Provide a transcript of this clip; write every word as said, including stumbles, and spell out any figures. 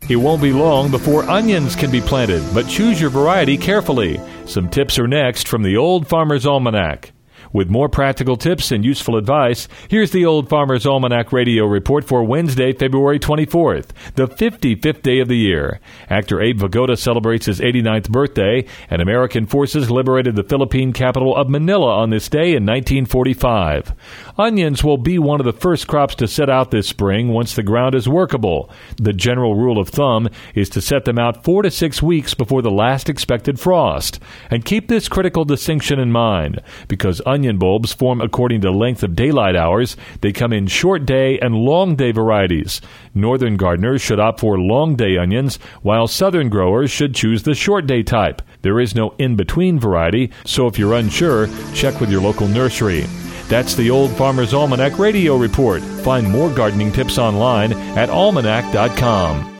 It won't be long before onions can be planted, but choose your variety carefully. Some tips are next from the Old Farmer's Almanac. With more practical tips and useful advice, here's the Old Farmer's Almanac radio report for Wednesday, February twenty-fourth, the fifty-fifth day of the year. Actor Abe Vigoda celebrates his eighty-ninth birthday, and American forces liberated the Philippine capital of Manila on this day in nineteen forty-five. Onions will be one of the first crops to set out this spring once the ground is workable. The general rule of thumb is to set them out four to six weeks before the last expected frost. And keep this critical distinction in mind, because onion bulbs form according to length of daylight hours. They come in short day and long day varieties. Northern gardeners should opt for long day onions, while southern growers should choose the short day type. There is no in-between variety, so if you're unsure, check with your local nursery. That's the Old Farmer's Almanac radio report. Find more gardening tips online at almanac dot com.